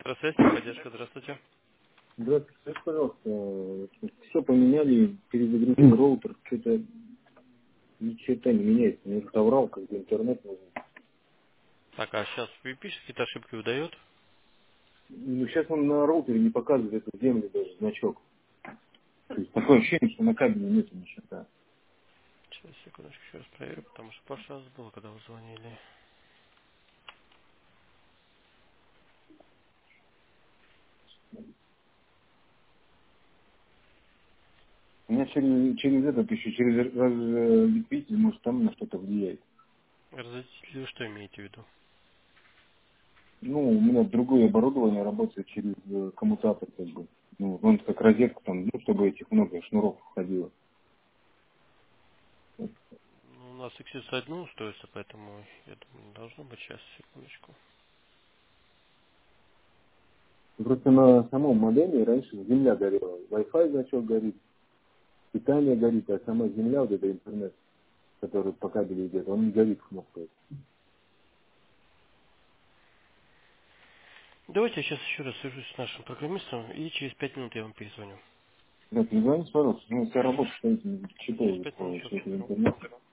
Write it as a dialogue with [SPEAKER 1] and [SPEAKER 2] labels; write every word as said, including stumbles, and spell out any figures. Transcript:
[SPEAKER 1] Связь, техподдержка, здравствуйте.
[SPEAKER 2] Здравствуйте, скажите, пожалуйста, все поменяли, перезагрузили роутер, что-то ничего не меняется, не разобрал, как бы интернет нужен.
[SPEAKER 1] Так, а сейчас вы пишете, какие-то ошибки выдает?
[SPEAKER 2] Ну, сейчас он на роутере не показывает эту землю даже, значок. То есть такое ощущение, что на кабеле нет ни черта.
[SPEAKER 1] Сейчас, секундочку, еще раз проверю, потому что в прошлый раз было, когда вы звонили.
[SPEAKER 2] У меня через, через этот еще, через разветвитель, может, там на что-то влияет.
[SPEAKER 1] Разделили, вы что имеете в виду?
[SPEAKER 2] Ну, у меня другое оборудование работает через э, коммутатор, как бы. Ну, он как розетка там, ну, чтобы этих много шнуров входило.
[SPEAKER 1] Ну, у нас иксис одно устройство, поэтому, я думаю, не должно быть. Сейчас, секундочку.
[SPEAKER 2] Просто на самом модели раньше земля горела. Wi-Fi значок горит, питание горит, а сама земля, вот это интернет, который по кабелю идет, он не горит кнопкой.
[SPEAKER 1] Давайте я сейчас еще раз свяжусь с нашим программистом, и через пять минут я вам перезвоню.
[SPEAKER 2] Да, перезвоните, пожалуйста, ну, вся работа стоит, не
[SPEAKER 1] Через
[SPEAKER 2] читаю
[SPEAKER 1] пять минут
[SPEAKER 2] по
[SPEAKER 1] сейчас
[SPEAKER 2] всякому
[SPEAKER 1] наберу.
[SPEAKER 2] интернету.